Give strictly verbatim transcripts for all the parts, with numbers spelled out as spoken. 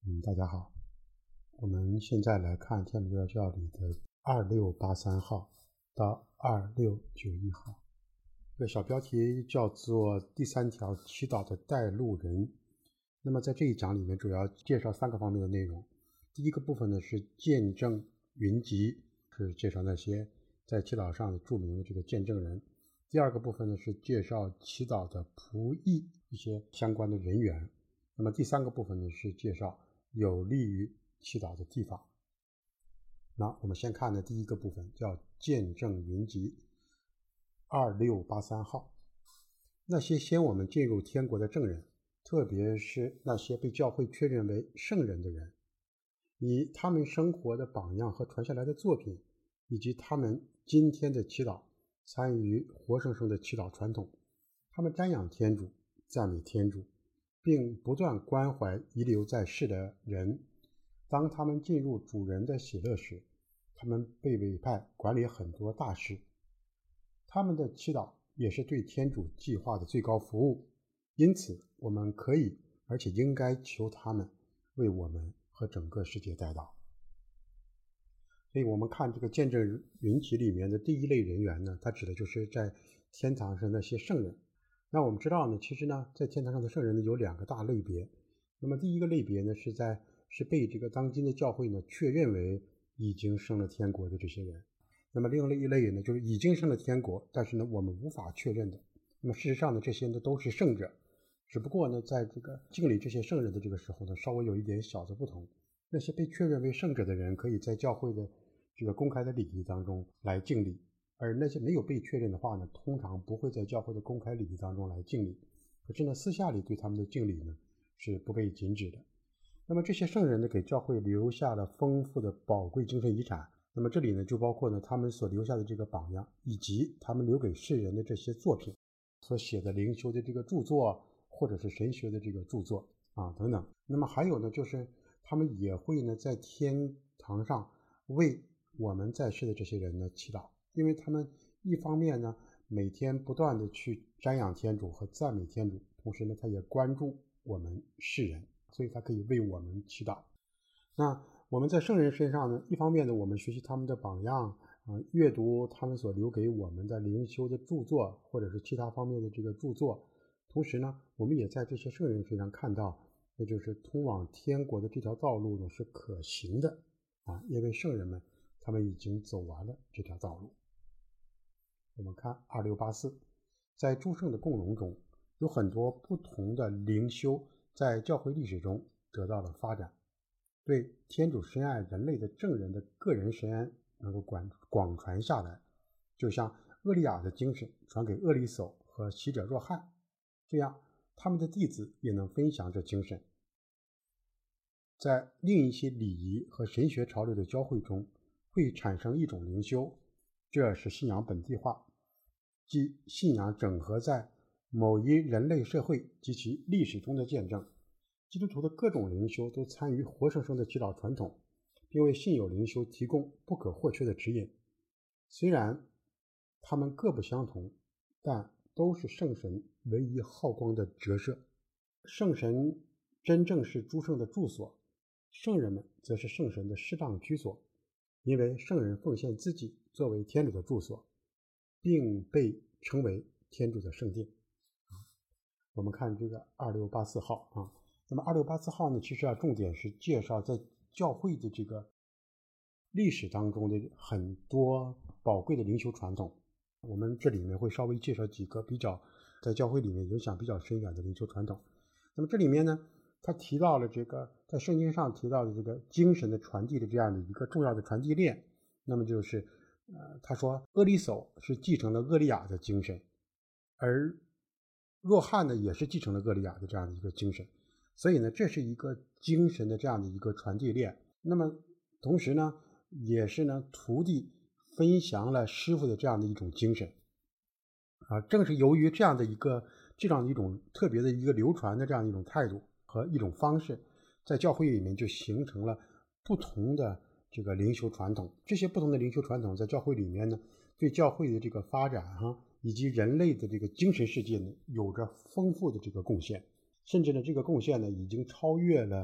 嗯，大家好，我们现在来看天主教教理的二六八三号到二六九一号。这个小标题叫做第三条祈祷的带路人。那么在这一讲里面主要介绍三个方面的内容。第一个部分呢是见证云集，是介绍那些在祈祷上著名的这个见证人。第二个部分呢是介绍祈祷的仆役，一些相关的人员。那么第三个部分呢是介绍有利于祈祷的地方。那我们先看的第一个部分叫见证云集，二六八三号。那些先我们进入天国的证人，特别是那些被教会确认为圣人的人，以他们生活的榜样和传下来的作品，以及他们今天的祈祷，参与活生生的祈祷传统，他们瞻仰天主，赞美天主，并不断关怀遗留在世的人。当他们进入主人的喜乐时，他们被委派管理很多大事。他们的祈祷也是对天主计划的最高服务，因此我们可以而且应该求他们为我们和整个世界代祷。所以我们看这个见证云集里面的第一类人员呢，它指的就是在天堂上那些圣人。那我们知道呢，其实呢，在天堂上的圣人呢有两个大类别。那么第一个类别呢，是在是被这个当今的教会呢确认为已经升了天国的这些人。那么另外一类呢，就是已经升了天国，但是呢我们无法确认的。那么事实上呢，这些呢都是圣者，只不过呢在这个敬礼这些圣人的这个时候呢，稍微有一点小的不同。那些被确认为圣者的人，可以在教会的这个公开的礼仪当中来敬礼。而那些没有被确认的话呢，通常不会在教会的公开礼仪当中来敬礼。可是呢，私下里对他们的敬礼呢，是不被禁止的。那么这些圣人呢，给教会留下了丰富的宝贵精神遗产。那么这里呢，就包括呢他们所留下的这个榜样，以及他们留给世人的这些作品，所写的灵修的这个著作，或者是神学的这个著作啊等等。那么还有呢，就是他们也会呢在天堂上为我们在世的这些人呢祈祷。因为他们一方面呢每天不断的去瞻仰天主和赞美天主，同时呢他也关注我们世人，所以他可以为我们祈祷。那我们在圣人身上呢，一方面呢我们学习他们的榜样啊、呃，阅读他们所留给我们的灵修的著作，或者是其他方面的这个著作，同时呢我们也在这些圣人身上看到，那就是通往天国的这条道路呢是可行的啊，因为圣人们他们已经走完了这条道路。我们看二六八四，在诸圣的共荣中，有很多不同的灵修在教会历史中得到了发展，对天主深爱人类的证人的个人神恩能够广广传下来，就像厄利亚的精神传给厄里叟和洗者若翰，这样他们的弟子也能分享这精神。在另一些礼仪和神学潮流的交汇中，会产生一种灵修，这是信仰本地化，即信仰整合在某一人类社会及其历史中的见证。基督徒的各种灵修都参与活生生的祈祷传统，并为信友灵修提供不可或缺的指引。虽然他们各不相同，但都是圣神唯一浩光的折射。圣神真正是诸圣的住所，圣人们则是圣神的适当居所，因为圣人奉献自己作为天主的住所，并被称为天主的圣殿。我们看这个二六八四号啊，那么二六八四号呢，其实啊重点是介绍在教会的这个历史当中的很多宝贵的灵修传统。我们这里面会稍微介绍几个比较在教会里面影响比较深远的灵修传统。那么这里面呢，他提到了这个在圣经上提到的这个精神的传递的这样的一个重要的传递链。那么就是呃，他说厄里叟是继承了厄利亚的精神，而若翰呢也是继承了厄利亚的这样的一个精神，所以呢这是一个精神的这样的一个传递链。那么同时呢也是呢徒弟分享了师傅的这样的一种精神啊，正是由于这样的一个这样的一种特别的一个流传的这样的一种态度和一种方式，在教会里面就形成了不同的这个灵修传统。这些不同的灵修传统在教会里面呢，对教会的这个发展哈，以及人类的这个精神世界呢，有着丰富的这个贡献。甚至呢这个贡献呢已经超越了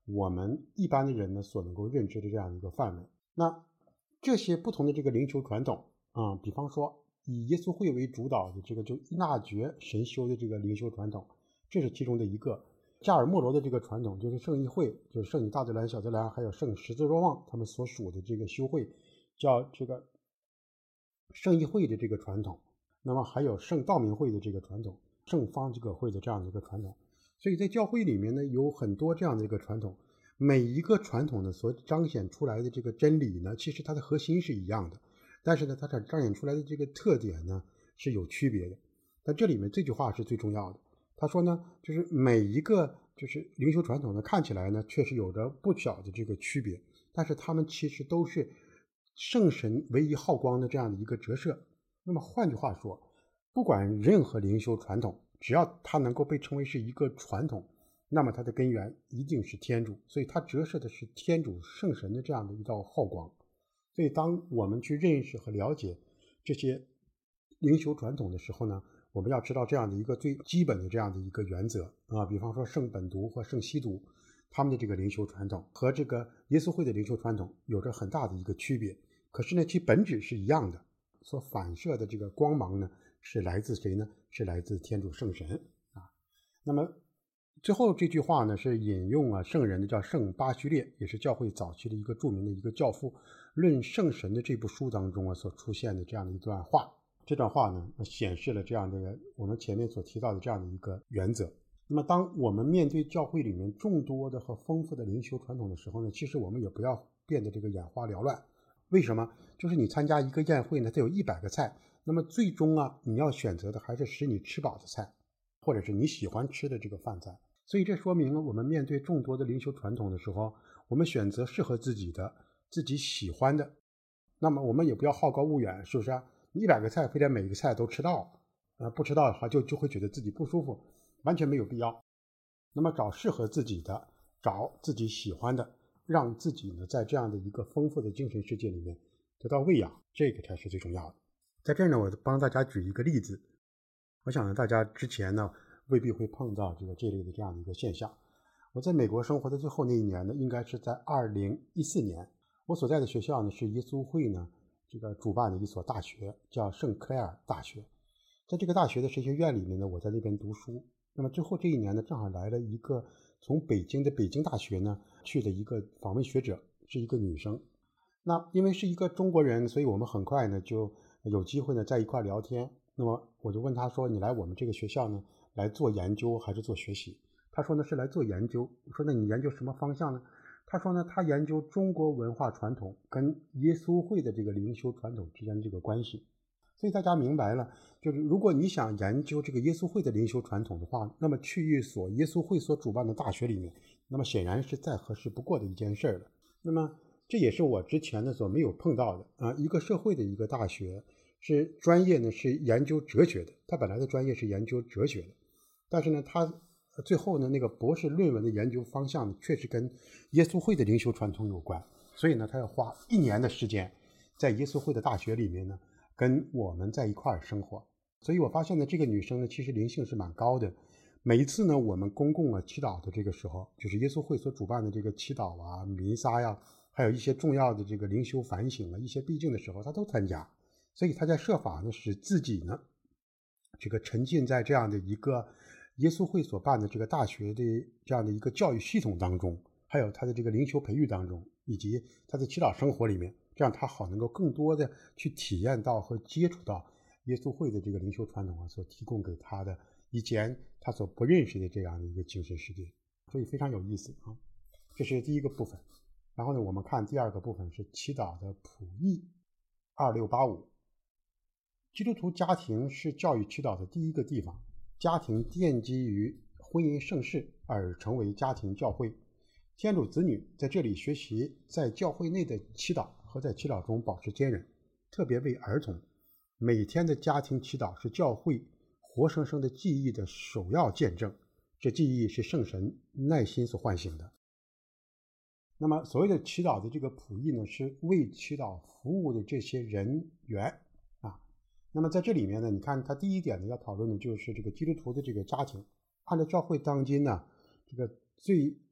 我们一般的人呢所能够认知的这样一个范围。那这些不同的这个灵修传统啊、嗯，比方说以耶稣会为主导的这个就依纳爵神修的这个灵修传统，这是其中的一个。加尔默罗的这个传统就是圣议会，就是圣女大德兰、小德兰还有圣十字若望他们所属的这个修会，叫这个圣议会的这个传统。那么还有圣道明会的这个传统，圣方济各会的这样的一个传统。所以在教会里面呢，有很多这样的一个传统，每一个传统呢所彰显出来的这个真理呢，其实它的核心是一样的，但是呢它彰显出来的这个特点呢是有区别的。但这里面这句话是最重要的，他说呢，就是每一个就是灵修传统呢看起来呢确实有着不小的这个区别，但是他们其实都是圣神唯一好光的这样的一个折射。那么换句话说，不管任何灵修传统，只要它能够被称为是一个传统，那么它的根源一定是天主，所以它折射的是天主圣神的这样的一道好光。所以当我们去认识和了解这些灵修传统的时候呢，我们要知道这样的一个最基本的这样的一个原则啊，比方说圣本笃和圣西笃他们的这个灵修传统和这个耶稣会的灵修传统有着很大的一个区别，可是呢其本质是一样的，所反射的这个光芒呢是来自谁呢？是来自天主圣神啊。那么最后这句话呢是引用啊圣人的叫圣巴虚列，也是教会早期的一个著名的一个教父论圣神的这部书当中啊所出现的这样的一段话。这段话呢显示了这样的我们前面所提到的这样的一个原则。那么当我们面对教会里面众多的和丰富的灵修传统的时候呢，其实我们也不要变得这个眼花缭乱。为什么？就是你参加一个宴会呢，它有一百个菜，那么最终啊你要选择的还是使你吃饱的菜，或者是你喜欢吃的这个饭菜。所以这说明了我们面对众多的灵修传统的时候，我们选择适合自己的自己喜欢的，那么我们也不要好高骛远，是不是啊？一百个菜非得每一个菜都吃到，呃，不吃到的话就就会觉得自己不舒服，完全没有必要。那么找适合自己的，找自己喜欢的，让自己呢在这样的一个丰富的精神世界里面得到喂养，这个才是最重要的。在这儿呢，我帮大家举一个例子，我想呢大家之前呢未必会碰到这个这类的这样的一个现象。我在美国生活的最后那一年呢，应该是在二零一四年，我所在的学校呢是耶稣会呢这个主办的一所大学，叫圣克莱尔大学。在这个大学的神学院里面呢，我在那边读书。那么之后这一年呢，正好来了一个从北京的北京大学呢去的一个访问学者，是一个女生。那因为是一个中国人，所以我们很快呢就有机会呢在一块聊天。那么我就问她说，你来我们这个学校呢来做研究还是做学习？她说呢是来做研究。我说那你研究什么方向呢？他说呢，他研究中国文化传统跟耶稣会的这个灵修传统之间的这个关系。所以大家明白了，就是如果你想研究这个耶稣会的灵修传统的话，那么去一所耶稣会所主办的大学里面，那么显然是再合适不过的一件事了。那么这也是我之前呢所没有碰到的啊，一个社会的一个大学是专业呢是研究哲学的，他本来的专业是研究哲学的，但是呢他最后呢那个博士论文的研究方向呢确实跟耶稣会的灵修传统有关，所以呢他要花一年的时间在耶稣会的大学里面呢跟我们在一块儿生活。所以我发现呢这个女生呢其实灵性是蛮高的。每一次呢我们公共啊祈祷的这个时候，就是耶稣会所主办的这个祈祷啊弥撒呀，还有一些重要的这个灵修反省啊一些必经的时候她都参加。所以她在设法呢使自己呢这个沉浸在这样的一个耶稣会所办的这个大学的这样的一个教育系统当中，还有他的这个灵修培育当中，以及他的祈祷生活里面，这样他好能够更多的去体验到和接触到耶稣会的这个灵修传统啊所提供给他的以前他所不认识的这样的一个精神世界。所以非常有意思啊。这是第一个部分。然后呢我们看第二个部分是祈祷的谱义二六八五。基督徒家庭是教育祈祷的第一个地方，家庭奠基于婚姻圣事而成为家庭教会。天主子女在这里学习在教会内的祈祷和在祈祷中保持坚韧，特别为儿童，每天的家庭祈祷是教会活生生的记忆的首要见证，这记忆是圣神耐心所唤醒的。那么所谓的祈祷的这个谱义呢，是为祈祷服务的这些人员啊。那么在这里面呢，你看他第一点呢要讨论的就是这个基督徒的这个家庭。按照教会当今呢这个最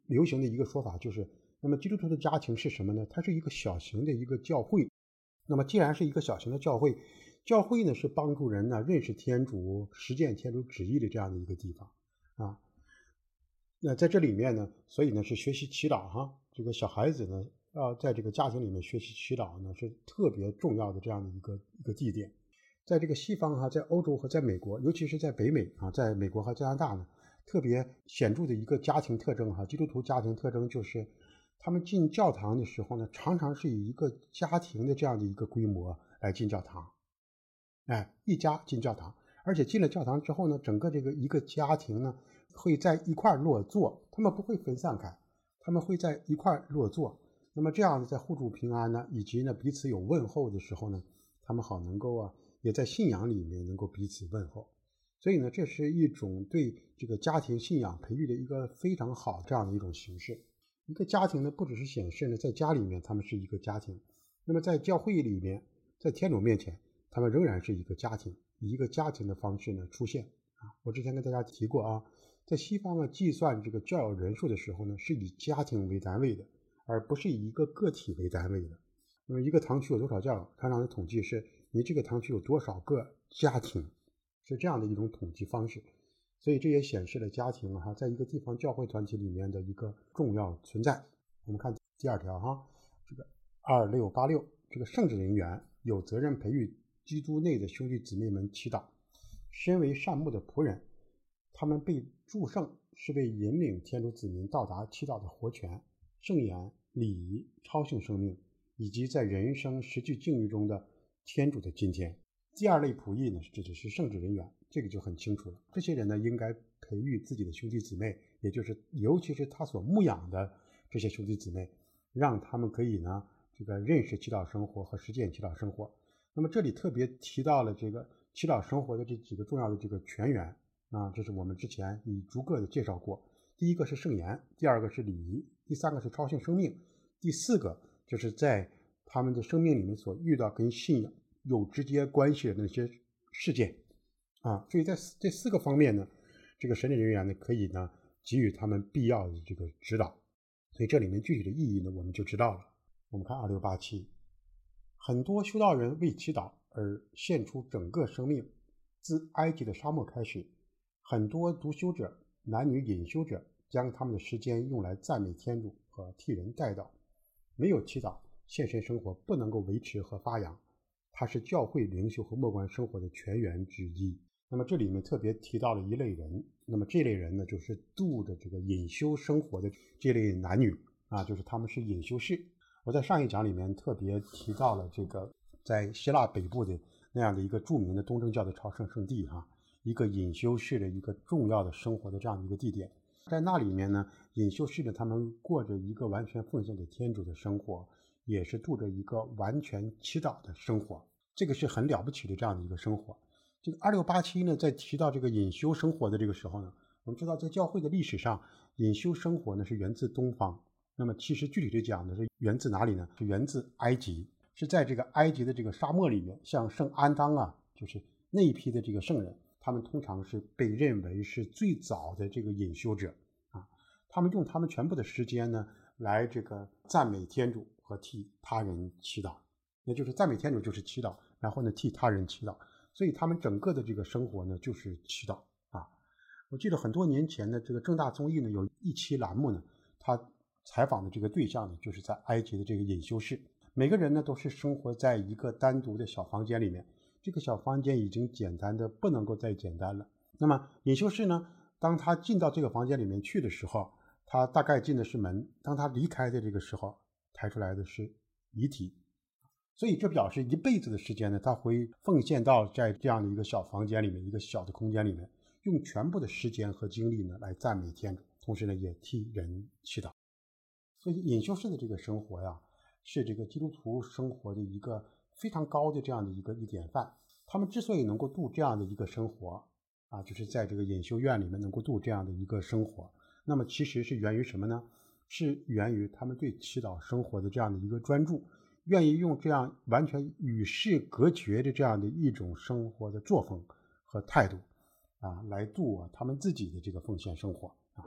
流行的一个说法就是，那么基督徒的家庭是什么呢？它是一个小型的一个教会。那么既然是一个小型的教会，教会呢是帮助人呢认识天主、实践天主旨意的这样的一个地方啊。那在这里面呢，所以呢是学习祈祷哈。这个小孩子呢，要在这个家庭里面学习祈祷呢，是特别重要的这样的一个一个地点。在这个西方哈，在欧洲和在美国，尤其是在北美啊，在美国和加拿大呢，特别显著的一个家庭特征哈，基督徒家庭特征就是，他们进教堂的时候呢，常常是以一个家庭的这样的一个规模来进教堂，哎，一家进教堂，而且进了教堂之后呢，整个这个一个家庭呢，会在一块落座，他们不会分散开，他们会在一块落座。那么这样在互助平安呢，以及呢彼此有问候的时候呢，他们好能够啊，也在信仰里面能够彼此问候。所以呢，这是一种对这个家庭信仰培育的一个非常好这样的一种形式。一个家庭呢，不只是显示呢在家里面他们是一个家庭，那么在教会里面，在天主面前，他们仍然是一个家庭，以一个家庭的方式呢出现啊。我之前跟大家提过啊，在西方呢计算这个教友人数的时候呢，是以家庭为单位的，而不是以一个个体为单位的。那么一个堂区有多少教友，常常的统计是你这个堂区有多少个家庭，是这样的一种统计方式。所以这也显示了家庭啊，在一个地方教会团体里面的一个重要存在。我们看第二条哈，这个二六八六，这个圣职人员有责任培育基督内的兄弟姊妹们祈祷。身为善牧的仆人，他们被祝圣是为引领天主子民到达祈祷的活泉、圣言、礼仪、超性生命，以及在人生实际境遇中的天主的今天。第二类仆役呢，指的是圣职人员，这个就很清楚了。这些人呢，应该培育自己的兄弟姊妹，也就是尤其是他所牧养的这些兄弟姊妹，让他们可以呢，这个认识祈祷生活和实践祈祷生活。那么这里特别提到了这个祈祷生活的这几个重要的这个泉源啊，这是我们之前已逐个的介绍过。第一个是圣言，第二个是礼仪，第三个是超性生命，第四个就是在他们的生命里面所遇到跟信仰有直接关系的那些事件啊，所以在这四个方面呢，这个神职人员呢可以呢给予他们必要的这个指导。所以这里面具体的意义呢，我们就知道了。我们看二六八七，很多修道人为祈祷而献出整个生命。自埃及的沙漠开始，很多独修者、男女隐修者将他们的时间用来赞美天主和替人代祷。没有祈祷，献身生活不能够维持和发扬，它是教会灵修和默观生活的泉源之一。那么这里面特别提到了一类人，那么这类人呢，就是度着这个隐修生活的这类男女啊，就是他们是隐修士。我在上一讲里面特别提到了这个在希腊北部的那样的一个著名的东正教的朝圣圣地哈、啊，一个隐修士的一个重要的生活的这样的一个地点。在那里面呢，隐修士呢，他们过着一个完全奉献给天主的生活，也是度着一个完全祈祷的生活，这个是很了不起的这样的一个生活。这个二六八七呢，在提到这个隐修生活的这个时候呢，我们知道在教会的历史上，隐修生活呢是源自东方，那么其实具体的讲呢，是源自哪里呢？是源自埃及，是在这个埃及的这个沙漠里面，像圣安当啊，就是那一批的这个圣人，他们通常是被认为是最早的这个隐修者啊，他们用他们全部的时间呢，来这个赞美天主和替他人祈祷，也就是赞美天主就是祈祷，然后呢替他人祈祷，所以他们整个的这个生活呢就是祈祷啊。我记得很多年前的这个正大综艺呢，有一期栏目呢，他采访的这个对象呢，就是在埃及的这个隐修士，每个人呢都是生活在一个单独的小房间里面，这个小房间已经简单的不能够再简单了。那么隐修士呢，当他进到这个房间里面去的时候，他大概进的是门，当他离开的这个时候，抬出来的是遗体。所以这表示一辈子的时间呢，他会奉献到在这样的一个小房间里面，一个小的空间里面，用全部的时间和精力呢来赞美天主，同时呢也替人祈祷。所以隐修士的这个生活呀，是这个基督徒生活的一个非常高的这样的一个一典范。他们之所以能够度这样的一个生活啊，就是在这个隐修院里面能够度这样的一个生活，那么其实是源于什么呢？是源于他们对祈祷生活的这样的一个专注，愿意用这样完全与世隔绝的这样的一种生活的作风和态度啊，来度啊他们自己的这个奉献生活啊。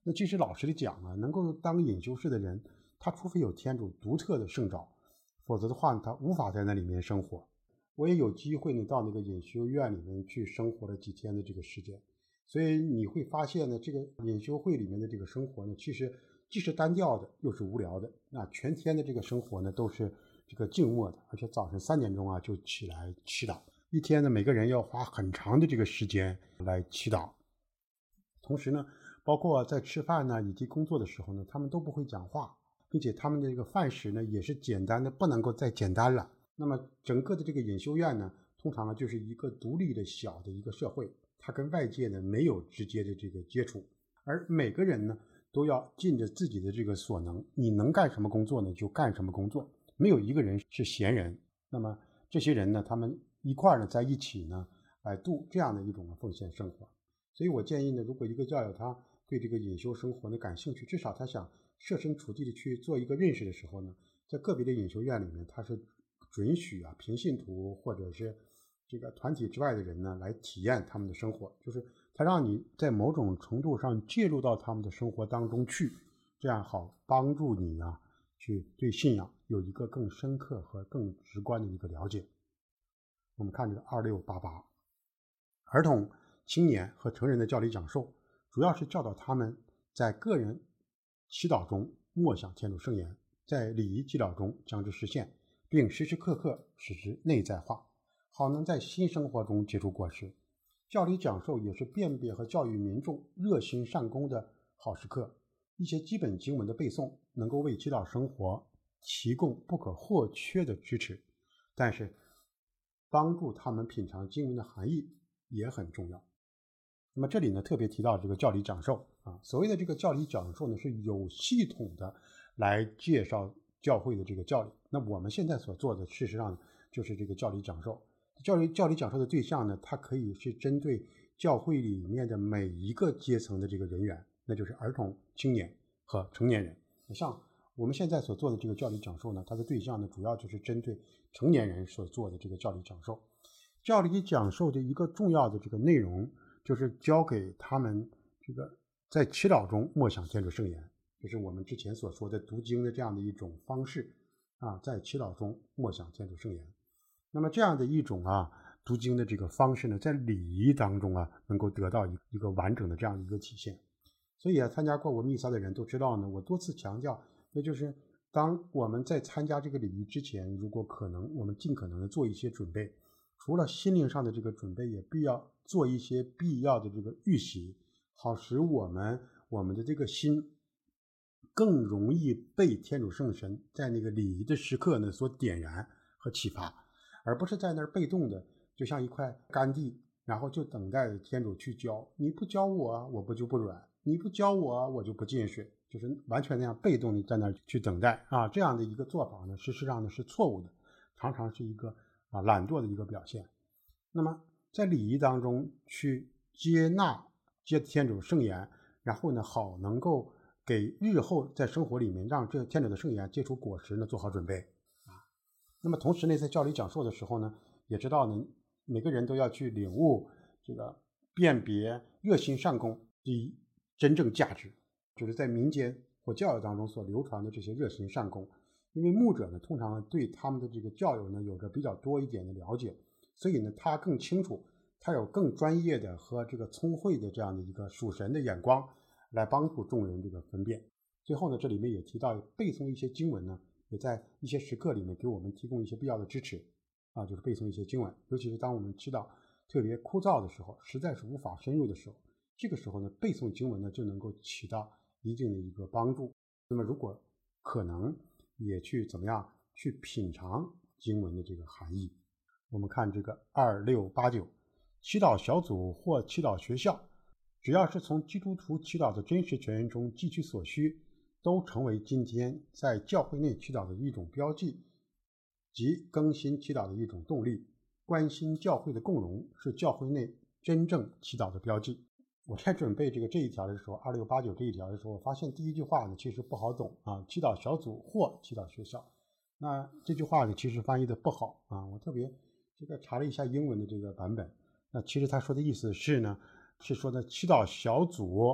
那其实老实的讲啊，能够当隐修士的人，他除非有天主独特的圣召，否则的话他无法在那里面生活。我也有机会呢到那个隐修院里面去生活了几天的这个时间，所以你会发现呢，这个隐修会里面的这个生活呢，其实既是单调的，又是无聊的。那全天的这个生活呢，都是这个静默的，而且早晨三点钟啊就起来祈祷，一天呢每个人要花很长的这个时间来祈祷。同时呢，包括在吃饭呢以及工作的时候呢，他们都不会讲话，并且他们的这个饭食呢也是简单的不能够再简单了。那么整个的这个隐修院呢，通常呢就是一个独立的小的一个社会，它跟外界呢没有直接的这个接触，而每个人呢都要尽着自己的这个所能，你能干什么工作呢就干什么工作，没有一个人是闲人。那么这些人呢，他们一块呢在一起呢来度这样的一种奉献生活。所以我建议呢，如果一个教友他对这个隐修生活呢感兴趣，至少他想设身处地的去做一个认识的时候呢，在个别的隐修院里面，他是准许啊平信徒或者是这个团体之外的人呢来体验他们的生活，就是他让你在某种程度上介入到他们的生活当中去，这样好帮助你啊去对信仰有一个更深刻和更直观的一个了解。我们看这个二六八八，儿童、青年和成人的教理讲授，主要是教导他们在个人祈祷中默想天主圣言，在礼仪祈祷中将之实现，并时时刻刻使之内在化，好能在新生活中结出果实。教理讲授也是辨别和教育民众热心善功的好时刻。一些基本经文的背诵能够为祈祷生活提供不可或缺的支持，但是帮助他们品尝经文的含义也很重要。那么这里呢特别提到这个教理讲授啊，所谓的这个教理讲授呢是有系统的来介绍教会的这个教理。那我们现在所做的事实上就是这个教理讲授。教理教理讲授的对象呢，它可以是针对教会里面的每一个阶层的这个人员，那就是儿童、青年和成年人。像我们现在所做的这个教理讲授呢，它的对象呢主要就是针对成年人所做的这个教理讲授。教理讲授的一个重要的这个内容就是教给他们这个在祈祷中默想天主圣言，就是我们之前所说的读经的这样的一种方式啊，在祈祷中默想天主圣言。那么这样的一种啊读经的这个方式呢，在礼仪当中啊能够得到一个完整的这样一个体现。所以啊，参加过我弥撒的人都知道呢，我多次强调，那就是当我们在参加这个礼仪之前，如果可能，我们尽可能的做一些准备，除了心灵上的这个准备，也必要做一些必要的这个预习，好使我们我们的这个心更容易被天主圣神在那个礼仪的时刻呢所点燃和启发，而不是在那儿被动的，就像一块干地，然后就等待天主去浇，你不浇我我不就不软，你不浇我我就不进水，就是完全那样被动的在那儿去等待啊，这样的一个做法呢，事实上呢是错误的，常常是一个啊懒惰的一个表现。那么在礼仪当中去接纳接天主圣言，然后呢好能够给日后在生活里面让这天主的圣言结出果实呢做好准备啊。那么同时呢，在教理讲授的时候呢，也知道呢每个人都要去领悟这个辨别热心善功的真正价值，就是在民间或教友当中所流传的这些热心善功。因为牧者呢通常对他们的这个教友呢有着比较多一点的了解，所以呢他更清楚，他有更专业的和这个聪慧的这样的一个属神的眼光来帮助众人这个分辨。最后呢，这里面也提到背诵一些经文呢，也在一些时刻里面给我们提供一些必要的支持啊，就是背诵一些经文，尤其是当我们祈祷特别枯燥的时候，实在是无法深入的时候，这个时候呢背诵经文呢就能够起到一定的一个帮助。那么如果可能也去怎么样去品尝经文的这个含义。我们看这个二六八九，祈祷小组或祈祷学校，只要是从基督徒祈祷的真实全员中汲取所需，都成为今天在教会内祈祷的一种标记及更新祈祷的一种动力。关心教会的共荣是教会内真正祈祷的标记。我在准备这个这一条的时候，二六八九这一条的时候，我发现第一句话呢其实不好懂啊，祈祷小组或祈祷学校。那这句话呢其实翻译的不好啊，我特别这个查了一下英文的这个版本。那其实他说的意思是呢，是说的祈祷小组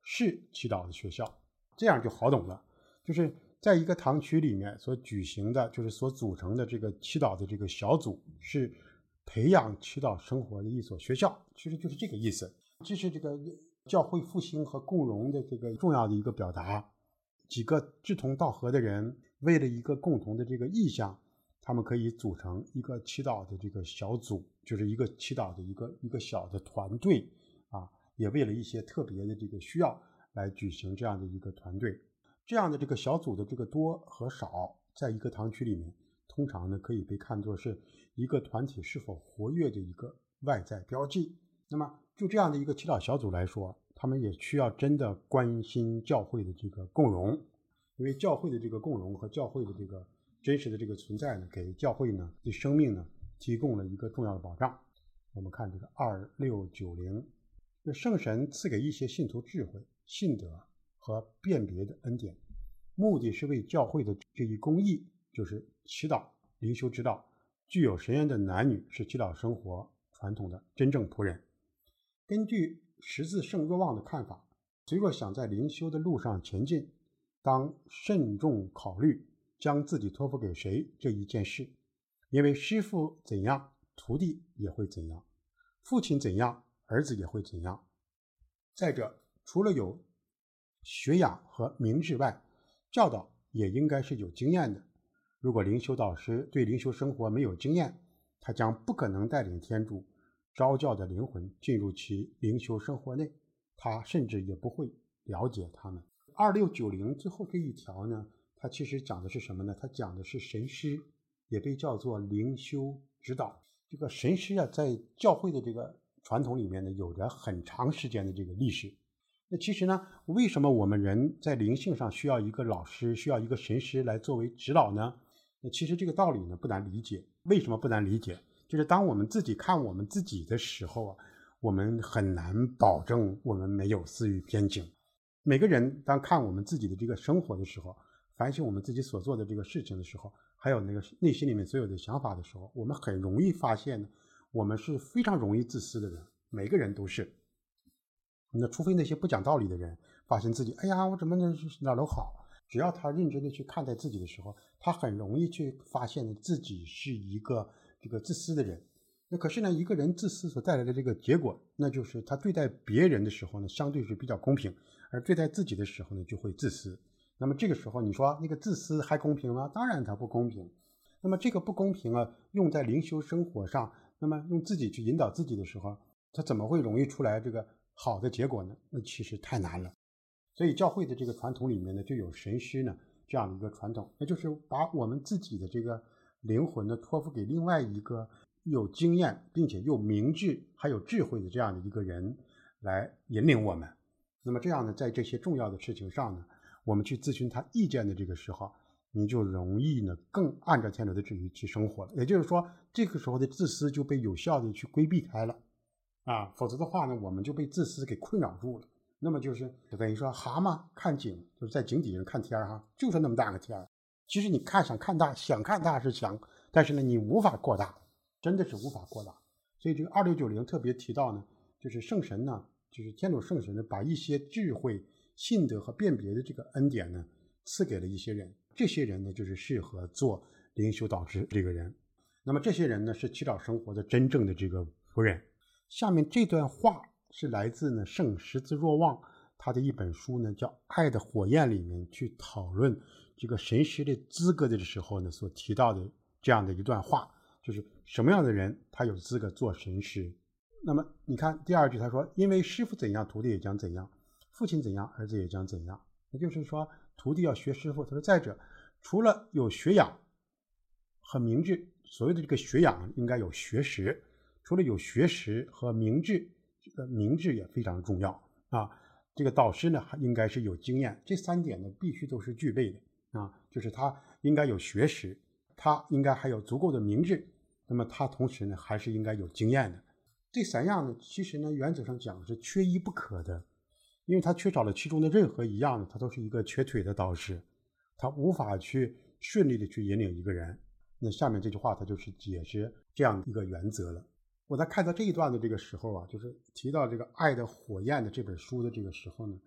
是祈祷的学校，这样就好懂了。就是在一个堂区里面所举行的，就是所组成的这个祈祷的这个小组，是培养祈祷生活的一所学校，其实就是这个意思。这是这个教会复兴和共荣的这个重要的一个表达。几个志同道合的人为了一个共同的这个意向，他们可以组成一个祈祷的这个小组，就是一个祈祷的一个一个小的团队啊，也为了一些特别的这个需要来举行这样的一个团队。这样的这个小组的这个多和少，在一个堂区里面，通常呢可以被看作是一个团体是否活跃的一个外在标记。那么就这样的一个祈祷小组来说，他们也需要真的关心教会的这个共荣，因为教会的这个共荣和教会的这个真实的这个存在呢，给教会呢对生命呢提供了一个重要的保障。我们看这个二六九零，圣神赐给一些信徒智慧、信德和辨别的恩典，目的是为教会的这一公义，就是祈祷、灵修之道，具有神恩的男女是祈祷生活传统的真正仆人。根据十字圣若望的看法，谁若想在灵修的路上前进，当慎重考虑将自己托付给谁这一件事，因为师父怎样，徒弟也会怎样，父亲怎样，儿子也会怎样。再者，除了有学养和明智外，教导也应该是有经验的。如果灵修导师对灵修生活没有经验，他将不可能带领天主召教的灵魂进入其灵修生活内，他甚至也不会了解他们。二六九零最后这一条呢，它其实讲的是什么呢？它讲的是神师，也被叫做灵修指导。这个神师啊，在教会的这个传统里面呢，有着很长时间的这个历史。那其实呢，为什么我们人在灵性上需要一个老师，需要一个神师来作为指导呢？那其实这个道理呢不难理解。为什么不难理解？就是当我们自己看我们自己的时候啊，我们很难保证我们没有私欲偏情。每个人当看我们自己的这个生活的时候，反省我们自己所做的这个事情的时候，还有那个内心里面所有的想法的时候，我们很容易发现呢，我们是非常容易自私的人，每个人都是。那除非那些不讲道理的人发现自己，哎呀，我怎么哪都好，只要他认真的去看待自己的时候，他很容易去发现自己是一个这个自私的人。那可是呢，一个人自私所带来的这个结果，那就是他对待别人的时候呢，相对是比较公平，而对待自己的时候呢，就会自私。那么这个时候你说那个自私还公平吗？当然它不公平。那么这个不公平啊，用在灵修生活上，那么用自己去引导自己的时候，它怎么会容易出来这个好的结果呢？那其实太难了。所以教会的这个传统里面呢，就有神师呢这样的一个传统，那就是把我们自己的这个灵魂呢托付给另外一个有经验并且又明智还有智慧的这样的一个人来引领我们。那么这样呢，在这些重要的事情上呢，我们去咨询他意见的这个时候，你就容易呢更按照天主的旨意去生活了。也就是说，这个时候的自私就被有效的去规避开了啊，否则的话呢，我们就被自私给困扰住了。那么就是就等于说蛤蟆看井，就是在井底上看天哈，就是那么大个天。其实你看想看大，想看大是想，但是呢你无法扩大，真的是无法扩大。所以这个二六九零特别提到呢，就是圣神呢，就是天主圣神呢，把一些智慧、信德和辨别的这个恩典呢赐给了一些人，这些人呢就是适合做灵修导师这个人。那么这些人呢是祈祷生活的真正的这个仆人。下面这段话是来自呢圣十字若望他的一本书呢叫《爱的火焰》里面去讨论这个神师的资格的时候呢所提到的这样的一段话，就是什么样的人他有资格做神师。那么你看第二句他说，因为师父怎样，徒弟也将怎样，父亲怎样，儿子也将怎样。也就是说徒弟要学师父。他说再者，除了有学养和明智，所谓的这个学养应该有学识，除了有学识和明智，这个明智也非常重要啊。这个导师呢应该是有经验，这三点呢必须都是具备的啊，就是他应该有学识，他应该还有足够的明智，那么他同时呢还是应该有经验的。这三样呢其实呢原则上讲是缺一不可的，因为他缺少了其中的任何一样呢，他都是一个瘸腿的导师，他无法去顺利的去引领一个人。那下面这句话他就是解释这样一个原则了。我在看到这一段的这个时候啊，就是提到这个《爱的火焰》的这本书的这个时候呢，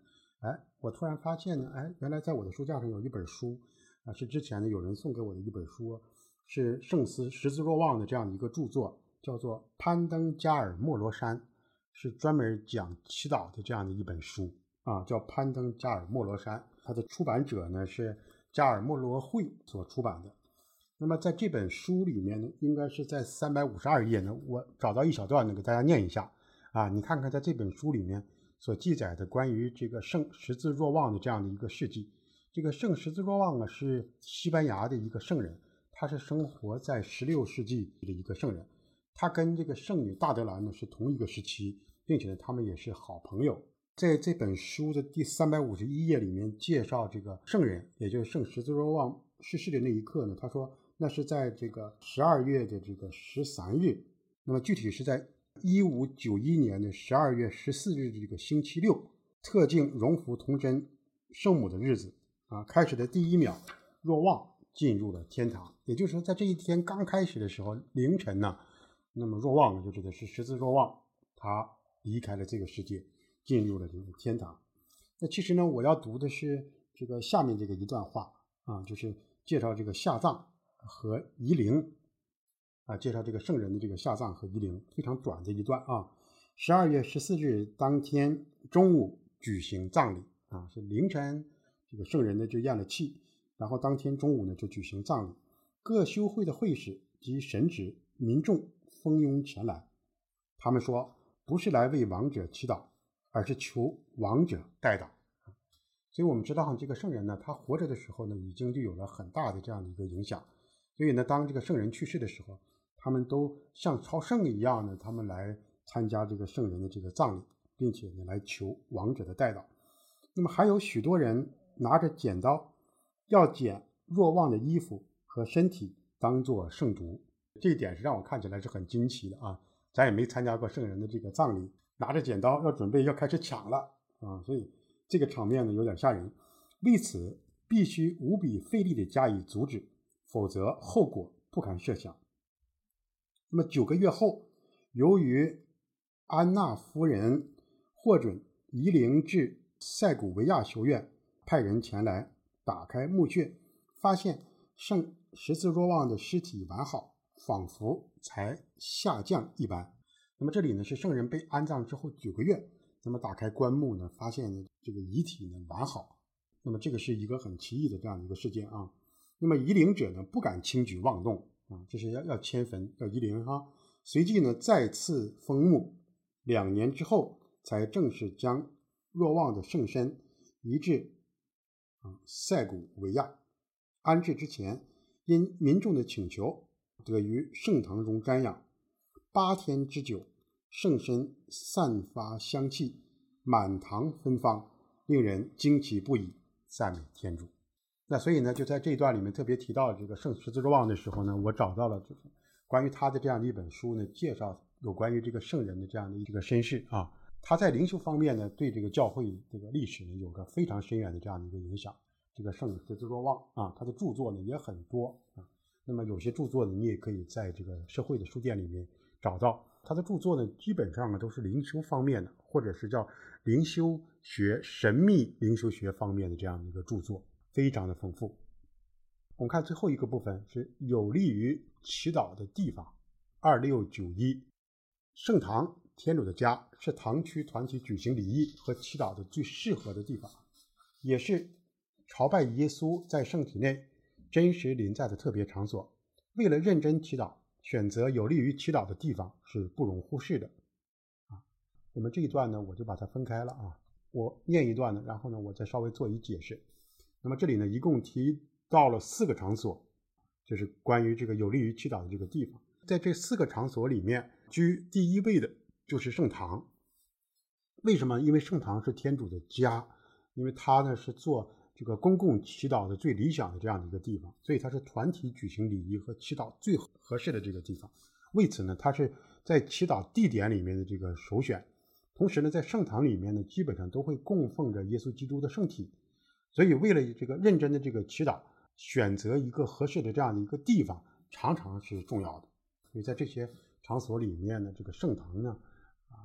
哎，我突然发现呢，哎，原来在我的书架上有一本书啊，是之前呢有人送给我的一本书，是圣斯十字若望的这样的一个著作，叫做《攀登加尔默罗山》，是专门讲祈祷的这样的一本书啊，叫《攀登加尔默罗山》，它的出版者呢是加尔默罗会所出版的。那么在这本书里面呢，应该是在三百五十二页呢，我找到一小段呢，给大家念一下啊，你看看在这本书里面所记载的关于这个圣十字若望的这样的一个事迹。这个圣十字若望啊，是西班牙的一个圣人，他是生活在十六世纪的一个圣人，他跟这个圣女大德兰呢是同一个时期，并且呢他们也是好朋友。在这本书的第三百五十一页里面介绍这个圣人，也就是圣十字若望逝世的那一刻呢，他说那是在这个十二月的这个十三日，那么具体是在一五九一年的十二月十四日的这个星期六，特敬荣福童真圣母的日子啊，开始的第一秒，若望进入了天堂。也就是说，在这一天刚开始的时候，凌晨呢，那么若望呢就指的是十字若望，他离开了这个世界，进入了这个天堂。那其实呢，我要读的是这个下面这个一段话啊，就是介绍这个下葬和夷陵啊，介绍这个圣人的这个下葬和夷陵，非常短的一段啊。十二月十四日当天中午举行葬礼啊，是凌晨这个圣人呢就咽了气，然后当天中午呢就举行葬礼，各修会的会士及神职民众蜂拥前来，他们说不是来为亡者祈祷，而是求亡者代祷。所以我们知道这个圣人呢，他活着的时候呢，已经就有了很大的这样的一个影响。所以呢，当这个圣人去世的时候，他们都像朝圣一样呢，他们来参加这个圣人的这个葬礼，并且呢来求亡者的代祷。那么还有许多人拿着剪刀要剪若望的衣服和身体当作圣烛，这一点是让我看起来是很惊奇的啊！咱也没参加过圣人的这个葬礼，拿着剪刀要准备要开始抢了啊！所以这个场面呢有点吓人，为此必须无比费力地加以阻止，否则后果不堪设想。那么九个月后，由于安娜夫人获准夷陵至塞古维亚修院，派人前来打开墓穴，发现圣十字若望的尸体完好，仿佛才下降一般。那么这里呢是圣人被安葬之后九个月，那么打开棺木呢，发现这个遗体呢完好。那么这个是一个很奇异的这样的一个事件啊。那么夷陵者呢不敢轻举妄动啊，这是要要迁坟要夷陵哈。随即呢再次封墓，两年之后才正式将若望的圣身移至啊塞古维亚。安置之前，因民众的请求，得于圣堂中瞻仰。八天之久，圣身散发香气，满堂芬芳，令人惊奇不已，赞美天主。那所以呢，就在这一段里面特别提到这个圣十字若望的时候呢，我找到了就是关于他的这样的一本书呢，介绍有关于这个圣人的这样的一个身世啊。他在灵修方面呢，对这个教会这个历史呢，有着非常深远的这样的一个影响。这个圣十字若望啊，他的著作呢也很多啊。那么有些著作呢，你也可以在这个社会的书店里面找到。他的著作呢，基本上呢都是灵修方面的，或者是叫灵修学、神秘灵修学方面的这样的一个著作，非常的丰富。我们看最后一个部分是有利于祈祷的地方。二六九一，圣堂天主的家是堂区团体举行礼仪和祈祷的最适合的地方，也是朝拜耶稣在圣体内真实临在的特别场所。为了认真祈祷，选择有利于祈祷的地方是不容忽视的啊。我们这一段呢，我就把它分开了啊。我念一段呢，然后呢，我再稍微做一解释。那么这里呢，一共提到了四个场所，就是关于这个有利于祈祷的这个地方。在这四个场所里面，居第一位的就是圣堂。为什么？因为圣堂是天主的家，因为它呢是做这个公共祈祷的最理想的这样的一个地方，所以它是团体举行礼仪和祈祷最合适的这个地方。为此呢，它是在祈祷地点里面的这个首选。同时呢，在圣堂里面呢，基本上都会供奉着耶稣基督的圣体，所以为了这个认真的这个祈祷，选择一个合适的这样的一个地方，常常是重要的。所以在这些场所里面呢，这个圣堂呢，啊，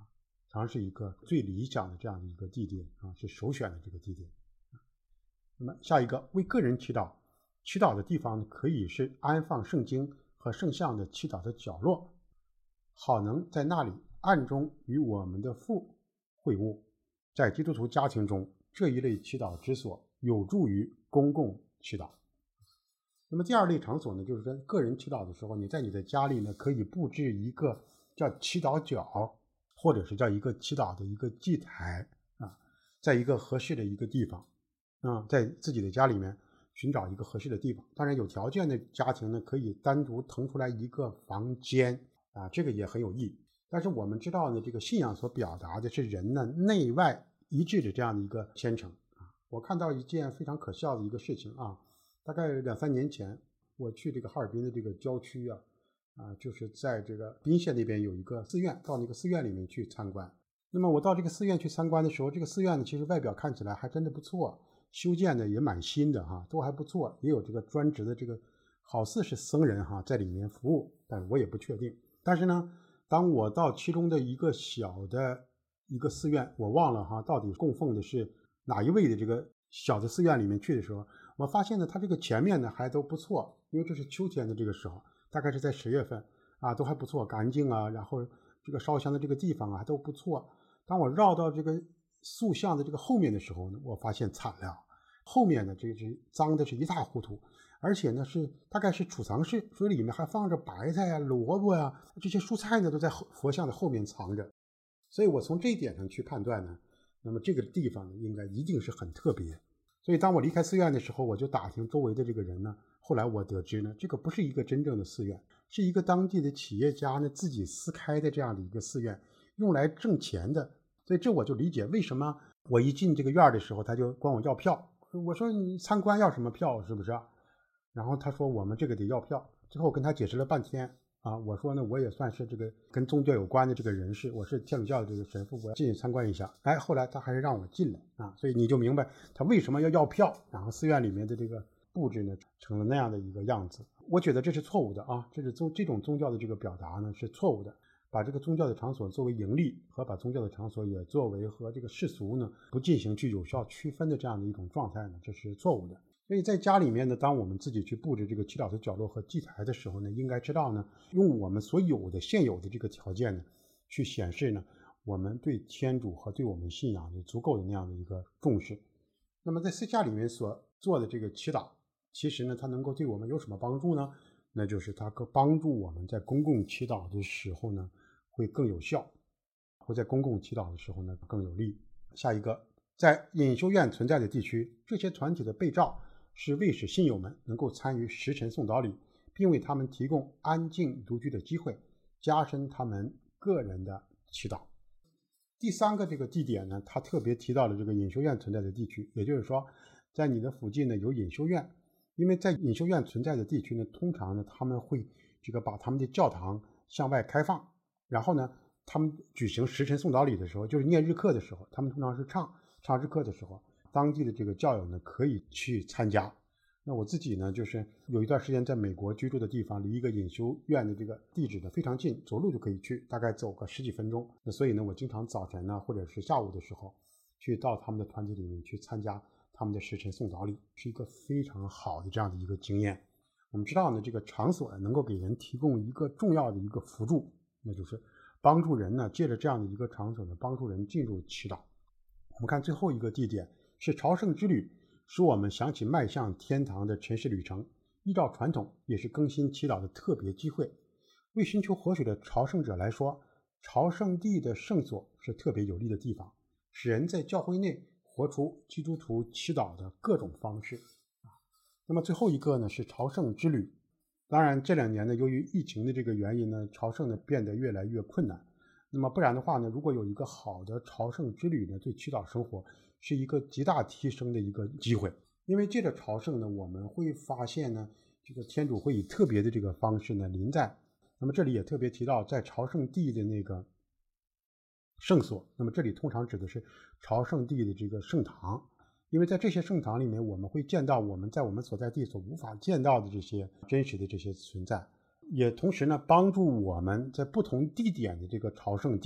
常是一个最理想的这样的一个地点啊，是首选的这个地点。那么下一个，为个人祈祷，祈祷的地方可以是安放圣经和圣像的祈祷的角落，好能在那里暗中与我们的父会晤。在基督徒家庭中，这一类祈祷之所有助于公共祈祷。那么第二类场所呢，就是在个人祈祷的时候，你在你的家里呢，可以布置一个叫祈祷角，或者是叫一个祈祷的一个祭台啊，在一个合适的一个地方啊，在自己的家里面寻找一个合适的地方。当然有条件的家庭呢，可以单独腾出来一个房间啊，这个也很有意义。但是我们知道呢，这个信仰所表达的是人呢内外一致的这样的一个虔诚啊。我看到一件非常可笑的一个事情啊，大概两三年前，我去这个哈尔滨的这个郊区啊，啊，就是在这个宾县那边有一个寺院，到那个寺院里面去参观。那么我到这个寺院去参观的时候，这个寺院呢，其实外表看起来还真的不错，修建的也蛮新的哈，都还不错，也有这个专职的这个好似是僧人哈在里面服务，但我也不确定。但是呢，当我到其中的一个小的一个寺院，我忘了哈到底供奉的是哪一位的这个小的寺院里面去的时候，我发现呢，它这个前面呢还都不错，因为这是秋天的这个时候，大概是在十月份啊，都还不错，干净啊，然后这个烧香的这个地方啊都不错。当我绕到这个塑像的这个后面的时候呢，我发现惨了，后面呢这是脏的是一塌糊涂，而且呢是大概是储藏室，所以里面还放着白菜啊、萝卜啊，这些蔬菜呢都在佛像的后面藏着。所以我从这一点上去判断呢，那么这个地方呢应该一定是很特别。所以当我离开寺院的时候，我就打听周围的这个人呢，后来我得知呢，这个不是一个真正的寺院，是一个当地的企业家呢自己私开的这样的一个寺院，用来挣钱的。所以这我就理解为什么我一进这个院的时候，他就管我要票。我说你参观要什么票是不是？然后他说我们这个得要票。最后跟他解释了半天啊，我说呢我也算是这个跟宗教有关的这个人士，我是天主教的这个神父，我进去参观一下。哎，后来他还是让我进来啊，所以你就明白他为什么要要票。然后寺院里面的这个布置呢成了那样的一个样子。我觉得这是错误的啊，这是宗这种宗教的这个表达呢是错误的。把这个宗教的场所作为盈利，和把宗教的场所也作为和这个世俗呢不进行去有效区分的这样的一种状态呢，这是错误的。所以在家里面呢，当我们自己去布置这个祈祷的角落和祭台的时候呢，应该知道呢，用我们所有的现有的这个条件呢，去显示呢我们对天主和对我们信仰有足够的那样的一个重视。那么在私下里面所做的这个祈祷，其实呢它能够对我们有什么帮助呢？那就是它可帮助我们在公共祈祷的时候呢会更有效，或在公共祈祷的时候呢更有利。下一个，在隐修院存在的地区，这些团体的被召是为使信友们能够参与时辰诵祷礼，并为他们提供安静独居的机会，加深他们个人的祈祷。第三个这个地点呢，他特别提到了这个隐修院存在的地区，也就是说在你的附近呢有隐修院。因为在隐修院存在的地区呢，通常呢他们会这个把他们的教堂向外开放，然后呢他们举行时辰诵祷礼的时候，就是念日课的时候，他们通常是唱唱日课的时候，当地的这个教友呢可以去参加。那我自己呢就是有一段时间在美国居住的地方离一个隐修院的这个地址呢非常近，走路就可以去，大概走个十几分钟。那所以呢我经常早晨呢或者是下午的时候去到他们的团体里面去参加他们的时辰诵祷礼，是一个非常好的这样的一个经验。我们知道呢，这个场所能够给人提供一个重要的一个辅助，那就是帮助人呢，借着这样的一个场所呢，帮助人进入祈祷。我们看最后一个地点是朝圣之旅，使我们想起迈向天堂的尘世旅程。依照传统，也是更新祈祷的特别机会。为寻求活水的朝圣者来说，朝圣地的圣所是特别有利的地方，使人在教会内活出基督徒祈祷的各种方式。那么最后一个呢是朝圣之旅。当然这两年呢，由于疫情的这个原因呢，朝圣呢变得越来越困难。那么不然的话呢，如果有一个好的朝圣之旅呢，对祈祷生活是一个极大提升的一个机会。因为借着朝圣呢，我们会发现呢，这个天主会以特别的这个方式呢临在。那么这里也特别提到在朝圣地的那个圣所，那么这里通常指的是朝圣地的这个圣堂，因为在这些圣堂里面，我们会见到我们在我们所在地所无法见到的这些真实的这些存在，也同时呢帮助我们在不同地点的这个朝圣地，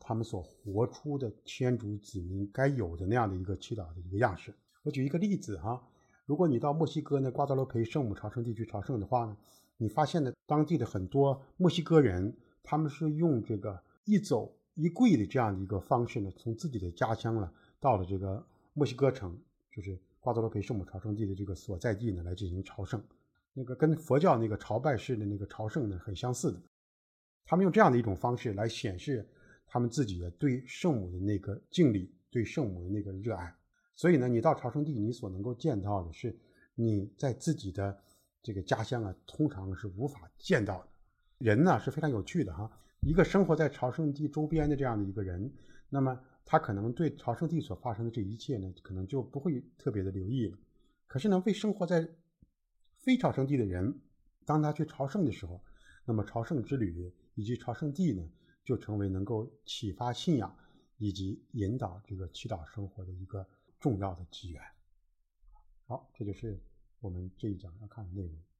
他们所活出的天主子民该有的那样的一个祈祷的一个样式。我举一个例子哈，如果你到墨西哥呢瓜达罗培圣母朝圣地区朝圣的话呢，你发现呢当地的很多墨西哥人，他们是用这个一走一跪的这样的一个方式呢，从自己的家乡了到了这个墨西哥城，就是瓜达罗培圣母朝圣地的这个所在地呢来进行朝圣。那个跟佛教那个朝拜式的那个朝圣呢很相似的，他们用这样的一种方式来显示他们自己的对圣母的那个敬礼，对圣母的那个热爱。所以呢，你到朝圣地，你所能够见到的是你在自己的这个家乡啊，通常是无法见到的。人呢是非常有趣的哈，一个生活在朝圣地周边的这样的一个人，那么他可能对朝圣地所发生的这一切呢，可能就不会特别的留意了。可是呢，为生活在非朝圣地的人，当他去朝圣的时候，那么朝圣之旅以及朝圣地呢，就成为能够启发信仰以及引导这个祈祷生活的一个重要的机缘。好，这就是我们这一讲要看的内容。